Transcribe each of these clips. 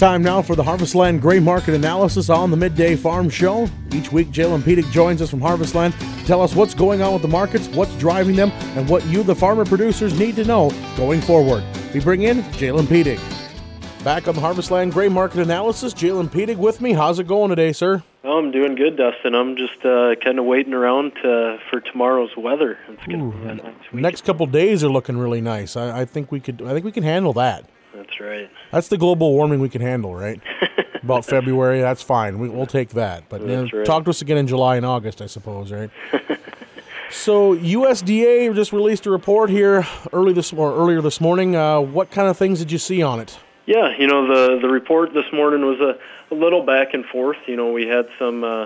time now for the Harvestland Gray Market Analysis on the Midday Farm Show. Each week, Jalen Pedig joins us from Harvestland to tell us what's going on with the markets, what's driving them, and what you, the farmer producers, need to know going forward. We bring in Jalen Pedig. Back on the Harvestland Gray Market Analysis, Jalen Pedig with me. How's it going today, sir? Oh, I'm doing good, Dustin. I'm just kind of waiting around for tomorrow's weather. It's going to be a nice week. Next couple days are looking really nice. I think we can handle that. That's right. That's the global warming we can handle, right? About February, that's fine. We'll take that. But right. Talk to us again in July and August, I suppose, right? So USDA just released a report here earlier this morning. What kind of things did you see on it? Yeah, the report this morning was a little back and forth. We had some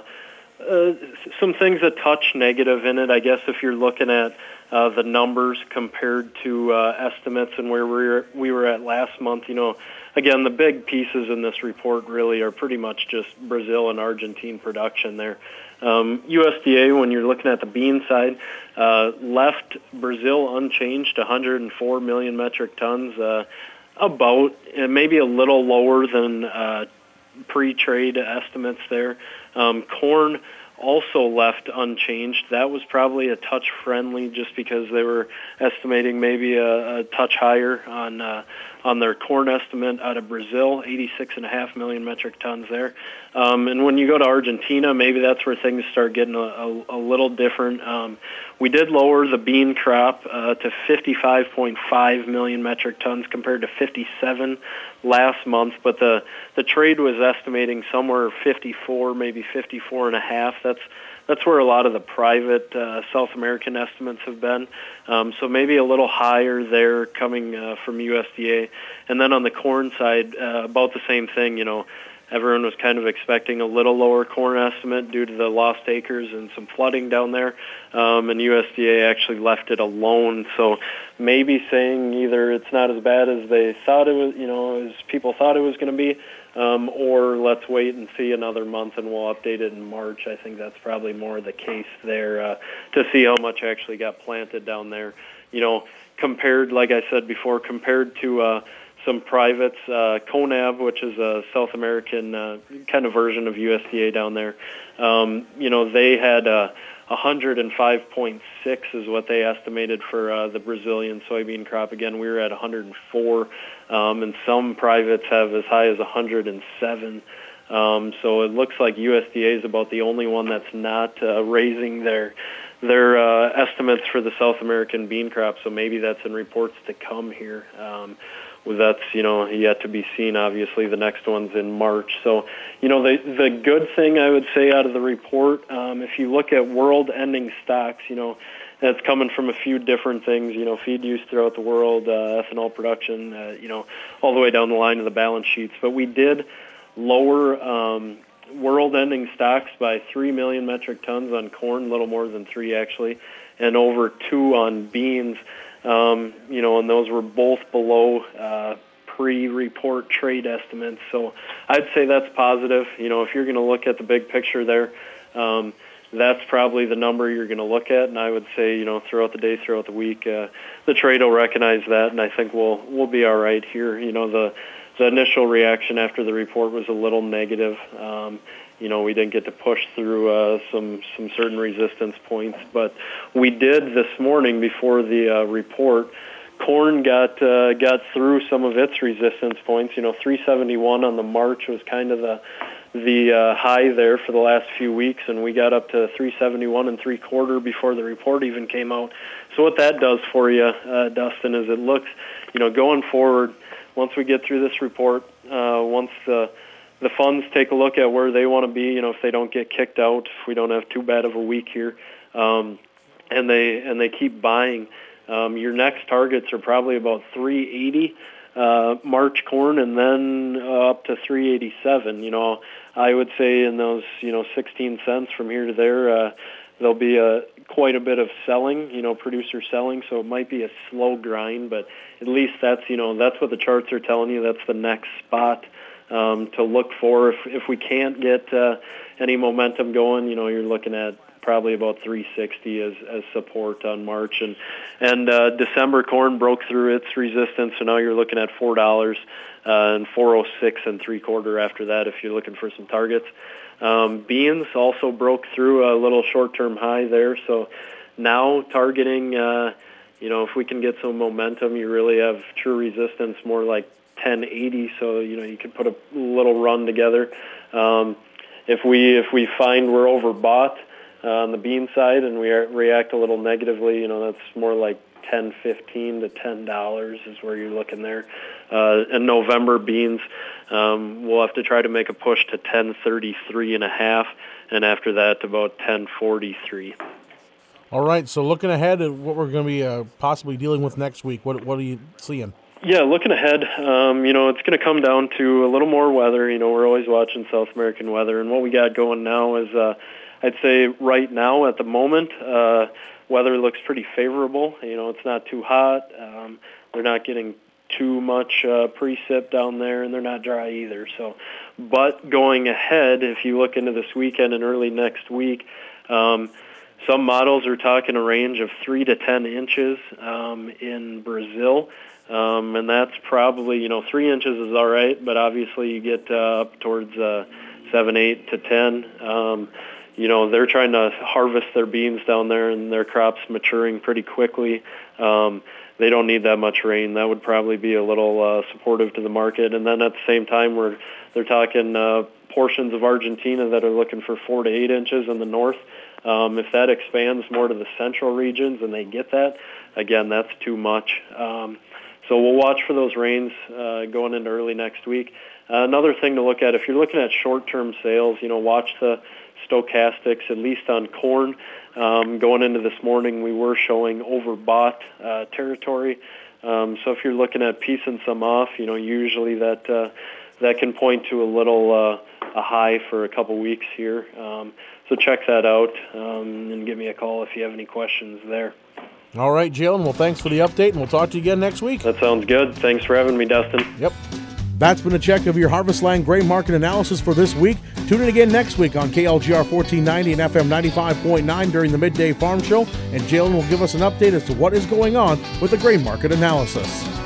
things that touch negative in it. I guess if you're looking at the numbers compared to estimates and where we were at last month, again, the big pieces in this report really are pretty much just Brazil and Argentine production there. USDA, when you're looking at the bean side, left Brazil unchanged, 104 million metric tons, about maybe a little lower than pre-trade estimates there. Corn also left unchanged. That was probably a touch friendly just because they were estimating maybe a touch higher on their corn estimate out of Brazil, 86.5 million metric tons there. And when you go to Argentina, maybe that's where things start getting a little different. We did lower the bean crop to 55.5 million metric tons compared to 57 last month, but the trade was estimating somewhere 54, maybe 54 and a half. That's where a lot of the private South American estimates have been. So maybe a little higher there coming from USDA. And then on the corn side, about the same thing. Everyone was kind of expecting a little lower corn estimate due to the lost acres and some flooding down there. And USDA actually left it alone. So maybe saying either it's not as bad as they thought it was, as people thought it was going to be, or let's wait and see another month and we'll update it in March. I think that's probably more the case there to see how much actually got planted down there. Compared, like I said before, compared to some privates, CONAB, which is a South American kind of version of USDA down there, they had 105.6 is what they estimated for the Brazilian soybean crop. Again, we were at 104, and some privates have as high as 107. So it looks like USDA is about the only one that's not raising their estimates for the South American bean crop. So maybe that's in reports to come here. That's yet to be seen. Obviously, the next one's in March. So, the good thing I would say out of the report, if you look at world-ending stocks, that's coming from a few different things. Feed use throughout the world, ethanol production, all the way down the line of the balance sheets. But we did lower world-ending stocks by 3 million metric tons on corn, a little more than 3 actually, and over 2 on beans. And those were both below pre-report trade estimates. So I'd say that's positive. If you're going to look at the big picture there, that's probably the number you're going to look at. And I would say, throughout the day, throughout the week, the trade will recognize that, and I think we'll be all right here. The initial reaction after the report was a little negative. We didn't get to push through some certain resistance points, but we did this morning before the report. Corn got through some of its resistance points. 371 on the March was kind of the high there for the last few weeks, and we got up to 371 and 3/4 before the report even came out. So what that does for you, Dustin, is it looks, going forward, once we get through this report, once the funds take a look at where they want to be, if they don't get kicked out, if we don't have too bad of a week here, and they keep buying, your next targets are probably about 380 March corn, and then up to 387. I would say in those 16 cents from here to there, there'll be quite a bit of selling, producer selling. So it might be a slow grind, but at least that's what the charts are telling you. That's the next spot to look for. If we can't get any momentum going, you're looking at probably about 360 as support on March. And December corn broke through its resistance, so now you're looking at $4 and 406 3/4 after that if you're looking for some targets. Beans also broke through a little short-term high there, so now targeting, if we can get some momentum, you really have true resistance more like 1080, so you could put a little run together. If we find we're overbought on the bean side and we react a little negatively, that's more like $10.15 to $10 is where you're looking there. In November, beans, we'll have to try to make a push to 10.33.5, and after that about 10.43. All right, so looking ahead at what we're going to be possibly dealing with next week, what are you seeing? Yeah, looking ahead, it's going to come down to a little more weather. We're always watching South American weather, and what we got going now is, I'd say right now at the moment, weather looks pretty favorable. It's not too hot. They're not getting too much precip down there, and they're not dry either. So, but going ahead, if you look into this weekend and early next week, some models are talking a range of 3 to 10 inches in Brazil. And that's probably, 3 inches is all right, but obviously you get up towards 7, 8 to 10. They're trying to harvest their beans down there, and their crop's maturing pretty quickly. They don't need that much rain. That would probably be a little supportive to the market. And then at the same time, they're talking portions of Argentina that are looking for 4 to 8 inches in the north. If that expands more to the central regions and they get that, again, that's too much. So we'll watch for those rains going into early next week. Another thing to look at, if you're looking at short-term sales, watch the stochastics, at least on corn. Going into this morning, we were showing overbought territory. So if you're looking at piecing some off, usually that can point to a little a high for a couple weeks here. So check that out and give me a call if you have any questions there. All right, Jalen. Well, thanks for the update, and we'll talk to you again next week. That sounds good. Thanks for having me, Dustin. Yep. That's been a check of your Harvestland grain market analysis for this week. Tune in again next week on KLGR 1490 and FM 95.9 during the Midday Farm Show, and Jalen will give us an update as to what is going on with the grain market analysis.